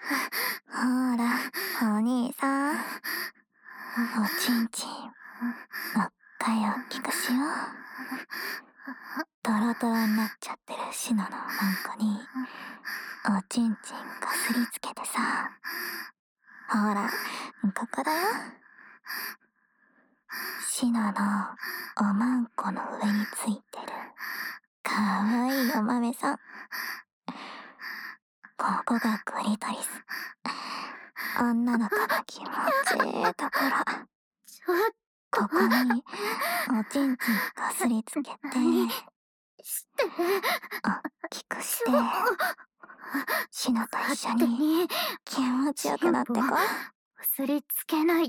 ほら、お兄さん。おちんちん、もっかいおっきくしよう。トロトロになっちゃってるシノのおまんこに、おちんちんかすりつけてさ。ほら、ここだよ。シノのおまんこの上についてる、かわいいお豆さん。ここがクリトリス。女の子の気持ちいいところ。ここにおちんちんかすりつけて、おっきくして、シノと一緒に気持ちよくなってこ。 すりつけない。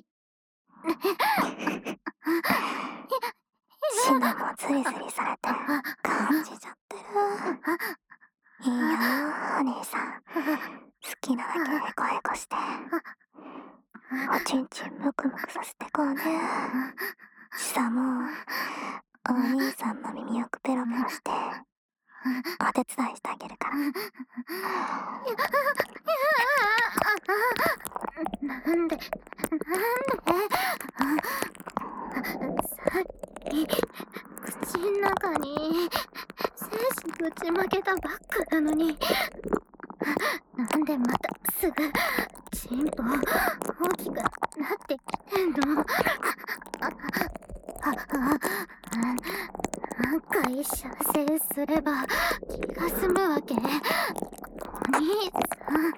シノもズリズリされて感じちゃってる。いいよ、お兄さん。好きなだけヘコヘコして、おちんちんムクムクさせてこうね。シサもお兄さんの耳をペロペロしてお手伝いしてあげるから。 なんでさっき口の中に精子ぶちまけたばっかなのに、なんでまたすぐチンポ大きくなってきてんの。何回射精すれば気が済むわけ？お兄さん。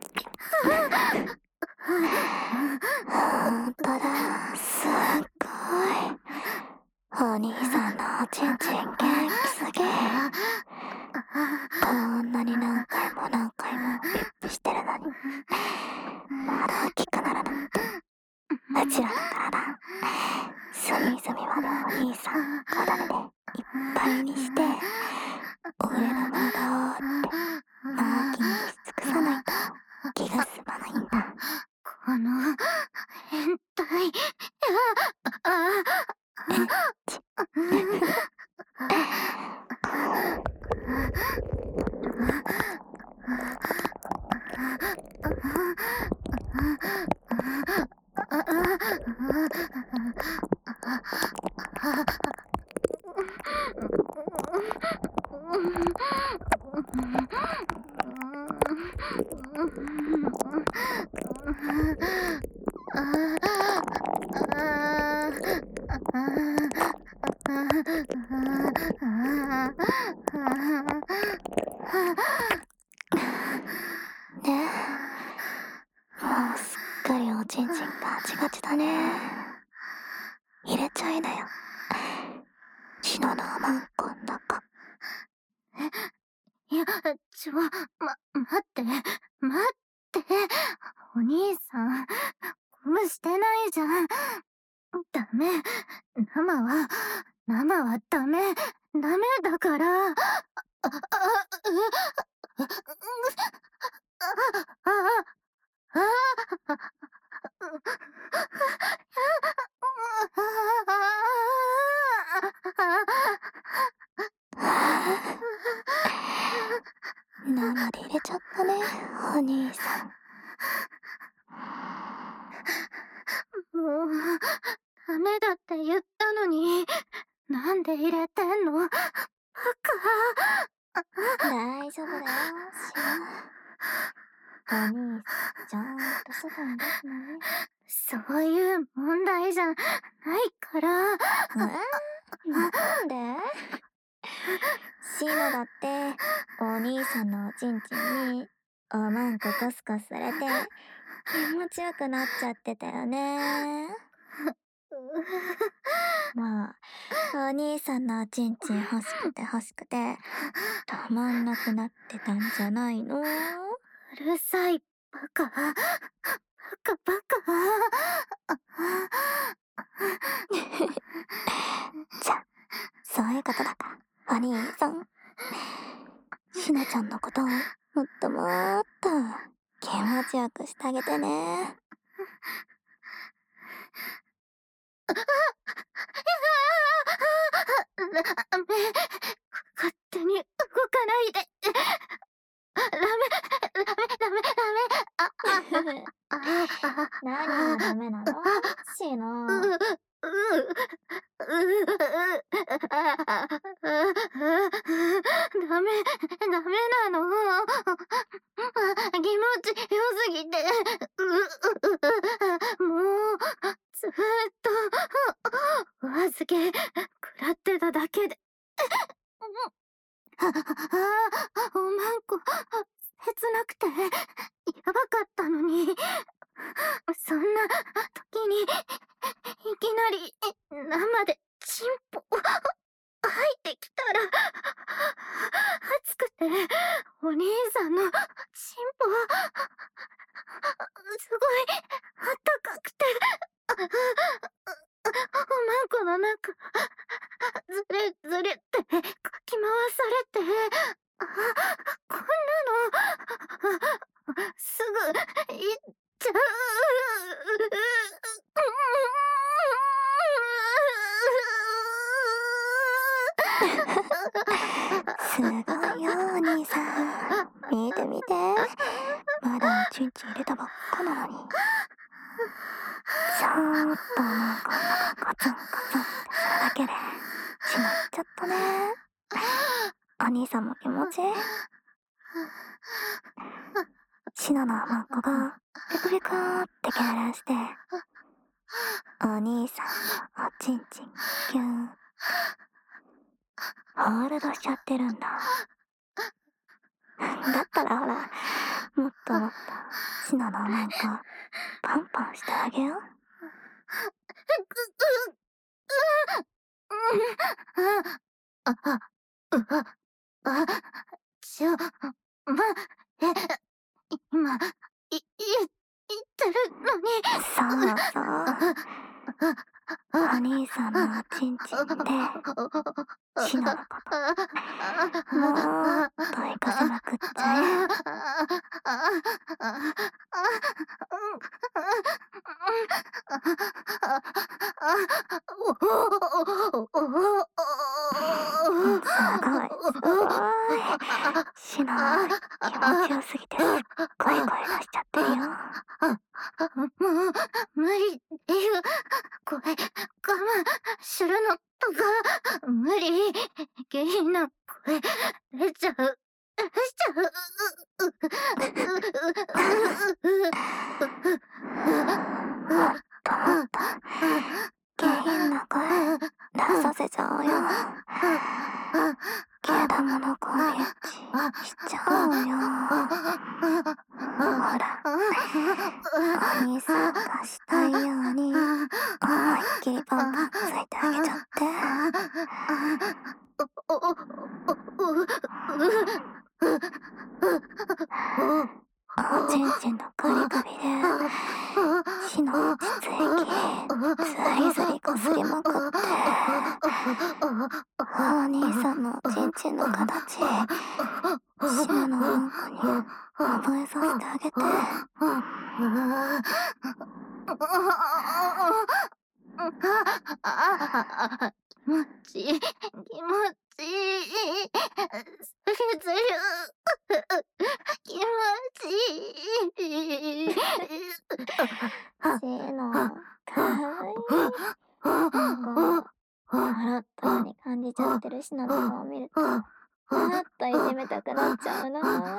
ほんとだ、すっごい。お兄さんのおちんちん元気すぎ。こんなに何回も何回もピッピしてるのに、まだ大きくならなくて。うちらの体、隅々までお兄さん体でいっぱいにして、俺の体をってマーキングし尽くさないと気が済まないんだ。 この変態。 ね、もうすっかりおちんちんガチガチだね。入れちゃいなよ、シノのおまんこん中。 いや、待ってお兄さん、ゴムしてないじゃん。ダメ、生はダメだから。 生で入れちゃったね、お兄さん。 もう、ダメだって言ったのに、なんで入れてんの？バカ。 大丈夫だよ、シノ。お兄さん、ちゃんとすぐに出すのね。 そういう問題じゃないから。 なんで？シノだって、お兄さんのおちんちんにおまんこコスコスされて気持ちよくなっちゃってたよね。まあ、お兄さんのおちんちん欲しくて欲しくてたまんなくなってたんじゃないの？ うるさい、バカ。 じゃ、そういうことだから、お兄さん。シノちゃんのことをもっともーっと気持ちよくしてあげてね。 ダメ、勝手に動かないで。ダメ。 何がダメなの？シノ。 ダメなの。気持ちよすぎて。もう、ずっと、お預け、食らってただけで。おまんこ、切なくて、やばかったのに。そんな時に、いきなり、生でチンポ、入ってきたら、熱くて、お兄さんのチンポ、すごい、あったかくて、おまんこの中、ずれずれってかき回されて、こんなの、すぐ、いっちゃう。 すごいよ、お兄さん。見て見て。まだチンチン入れたばっかなのに。ちょっとおまんこの中ガツンガツンってするだけでしまっちゃったね。お兄さんも気持ちいい？シノのおまんこがピクピクって痙攣して、お兄さんのおちんちんキュンホールドしちゃってるんだ。だったらほら、もっともっとシノのおまんこパンパンしてあげよう。 ちょ、今、言ってるのに。 そうそう。お兄さんのおちんちんでシノのこともっと生かせまくっちゃえ。すごいすごい。シノ気持ちよすぎてすっごい声出しちゃってるよ。 もう無理っていう声我慢するのとか無理。下品な声出ちゃう。 もっともっと下品な声出させちゃおうよ。毛玉の攻撃しちゃおうよ。ほら、お兄さんがしたいように思いっきりパンパンついてあげちゃって。おちんちんのカリカリでシノの膣液ずりずりこすりまくって、お兄さんのおちんちんの形シノのうんこに覚えさせてあげて。 気持ちいい、気持ちいい。ずるずる。気持ちいい。 シノ、かわいい。なんか、笑ったように感じちゃってるシノの顔を見ると、もっといじめたくなっちゃうな。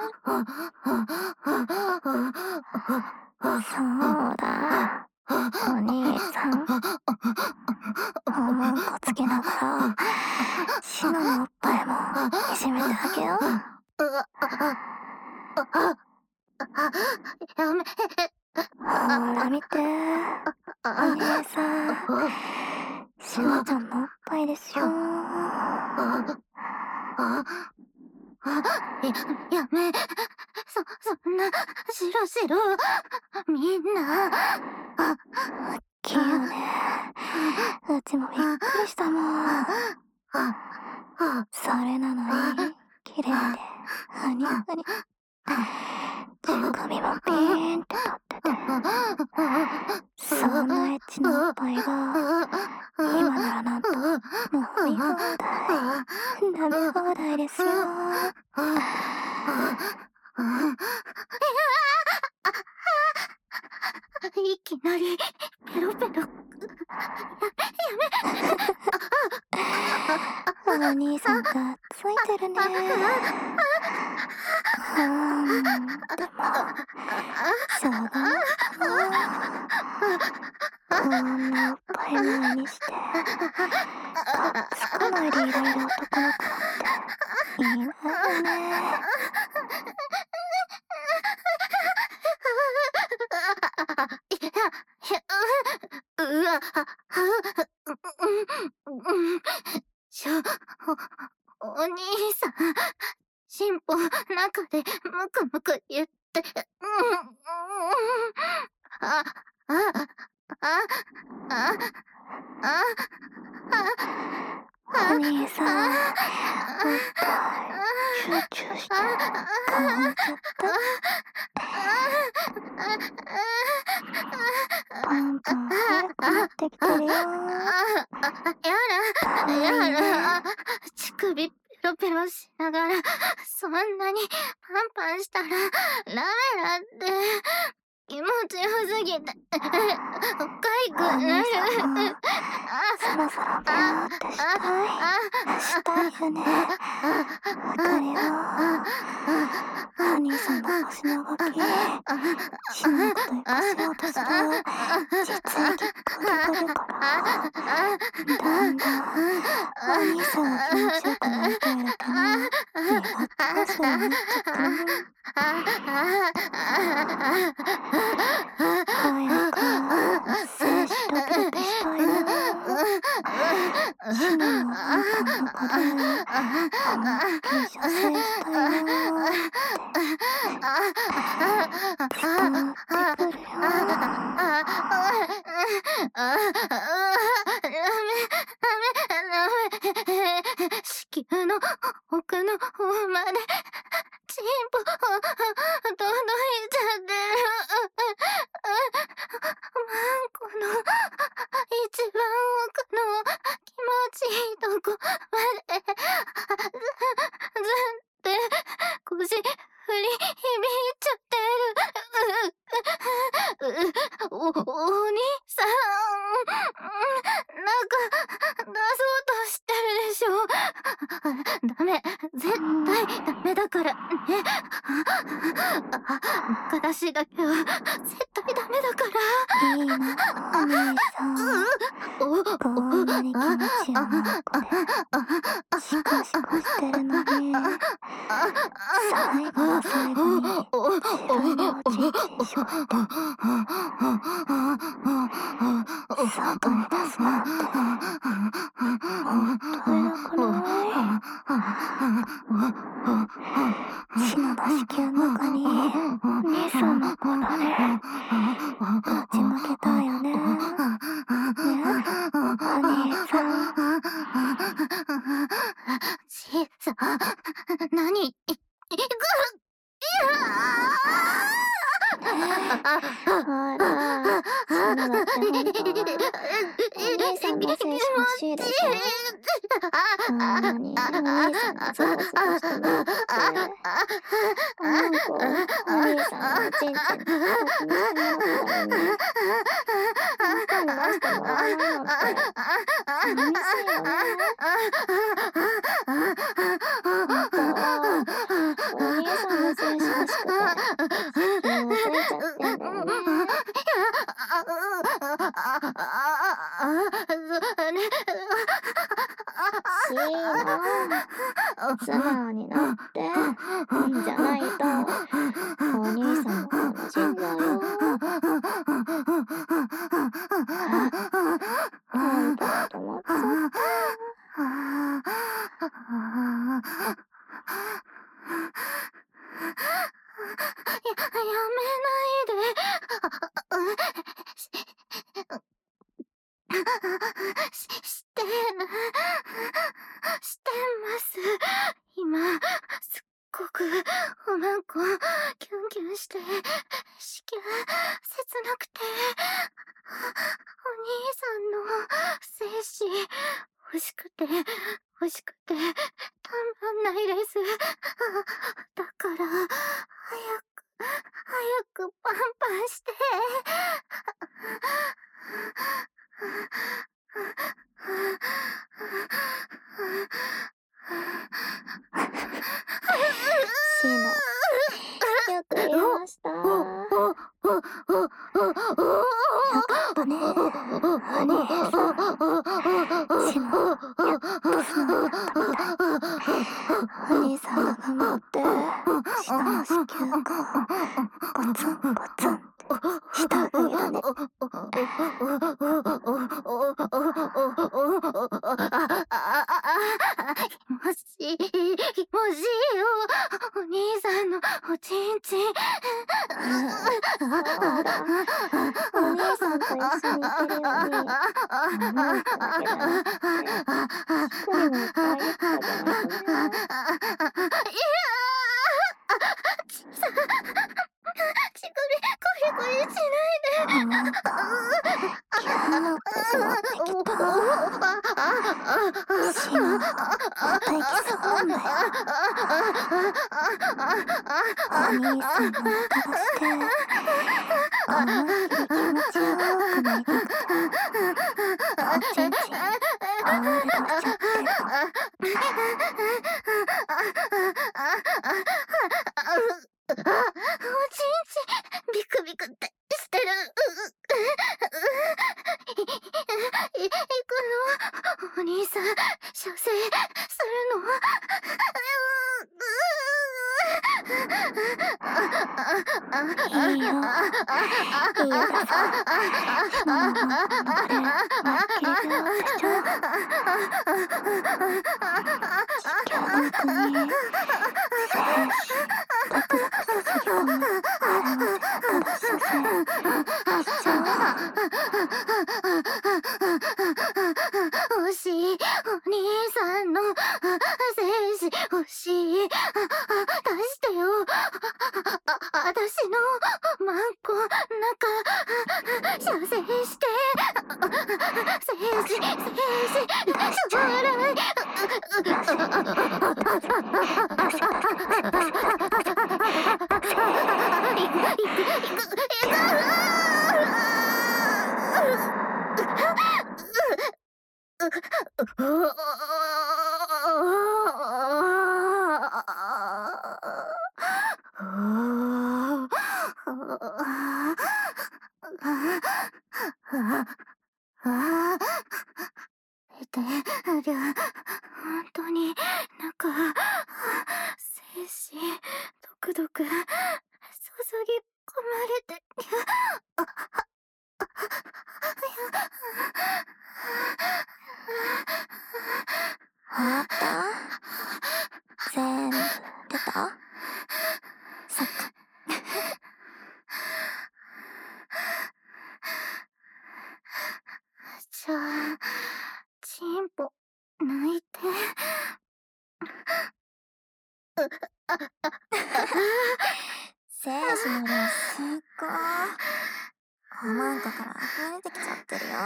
そうだ。お兄さん、おまんこつけながら、シノのおっぱいもいじめてあげよう。 やめ。 ほら見て、お兄さん、シノちゃんのおっぱいですよ。 やめ。そんな、しろ。みんな。 大きいよね。うちもびっくりしたもん。それなのに、綺麗で、ふにゃふにゃ。乳首もピーンって立ってて、そんなエッチなおっぱいが、今ならなんと、もう見放題。舐め放題ですよ。 なりペロペロ。 お兄さんがついてるね。でもしょうがないかな。こんなおっぱい前にしてがっつかないでいられる男の子っていないよね。 お兄さん、進歩中でムクムク言って、あ、あ、あ、あ、 お兄さん、おっぱい集中して、我慢しちゃった。ポンポン早くなってきてるよ。 やだ、乳首ペロペロしながら、そんなにパンパンしたら、ダメだって。気持ちよすぎて、かゆくなる。 そろそろビューってしたいよね。わかるよ。お兄さんの腰の動き、しなこと生かしようとする実益ゴリゴリから、だんだんお兄さんが気持ちよくなりたいだけの苦手な人になっちゃってるの。早く精子ドキドキしたいな。シナのパンパンの子で思いっきり射精したいなって伝わってくるよ。 子宮の奥の方までチンポ届いちゃってる。マンコの一番奥の気持ちいいとこまでずって腰振り響いちゃってる。お兄さん、なんか出そうとしてるでしょ。ダメ、絶対ダメだからね。中出しだけは絶対ダメだから。 いいの、お兄さん。こんなに気持ちよな子でシコシコしてるのに、最後の最後に自分でおちんちんしょって外に出すなんてもったいなくない？シノの子宮の中に兄さんの体でぶちまけたいよね。ね、お兄さん。 ちさ、何あら、シノだって本当はお兄さんの精子欲しいでしょ。そんなにお兄さんがゾワゾワしてもらってなんかお兄さんのおちんちんの近くにしてもらったのにあんたに出してもらわないのって寂しいよね。本当はお兄さんの精子欲しくて気もついちゃってんだよね。シーノ、素直になってじゃないとお兄さんの方の死んじゃうよ。本当だと思っちゃった。 やめないで。してます。今、すっごくおまんこ、キュンキュンして、子宮、切なくて、お兄さんの精子、欲しくて、たまんないです。だから、早くパンパンして。 シノ、よく言えました。よかったね、お兄さん。シノ、やっと素直になったみたい。お兄さんが頑張って、下の子宮がゴツンゴツンってしたおかげだね。 もしよ、お兄さんのおちんちん。 ほら、お兄さんと一緒に行けるように、マイクだけじゃなくて、乳首もいっぱいあげてあげないとね。 乳首コリコリしないで。 なんか、気になってしまってきた。シノ、また行きそうなんだよ。お兄さんの音がして、思いっきり気持ちよくなりたくて、おちんちん、ホールドしちゃってるの。 おちんちビクビクってしてる。行くの？お兄さん、射精するの？ いいよ。いいよださ。シノのこれ、思いっきり手をしちゃう。実況の後に、精子、ドクドク注ぎ込む、あれをただ射精しちゃ欲しい、お兄さんの精子欲しい。出してよ。私のマンコ中射精して。精子将来。本当になんか精子ドクドク注ぎ込まれて。 終わった？全部出た？そっか。 じゃあ、チンポ抜いて。 精子の量すっごー。おまんこから溢れてきちゃってるよ。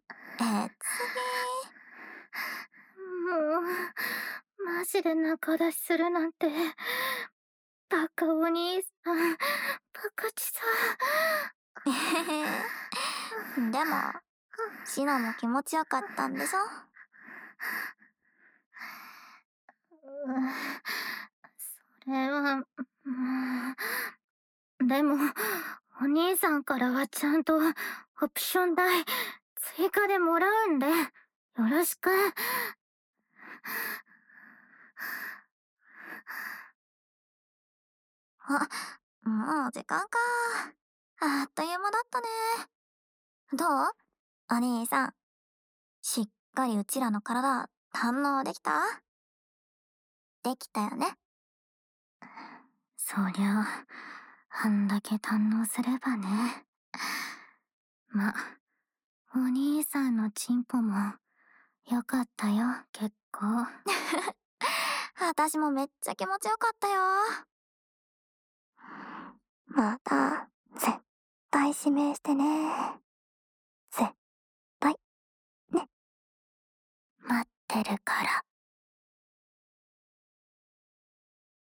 もう、マジで仲出しするなんて。バカお兄さん、バカチさ。 でも、シノも気持ちよかったんでしょ？ それは、もう。でも、お兄さんからはちゃんとオプション代追加でもらうんで、よろしく。 あ、もう時間か。あっという間だったね。どう？お兄さん。しっかりうちらの体、堪能できた？できたよね。 そりゃ、あんだけ堪能すればね。ま、お兄さんのチンポも、よかったよ、結構。 私もめっちゃ気持ちよかったよ。また、絶対指名してね。絶対。ね。 待ってるから。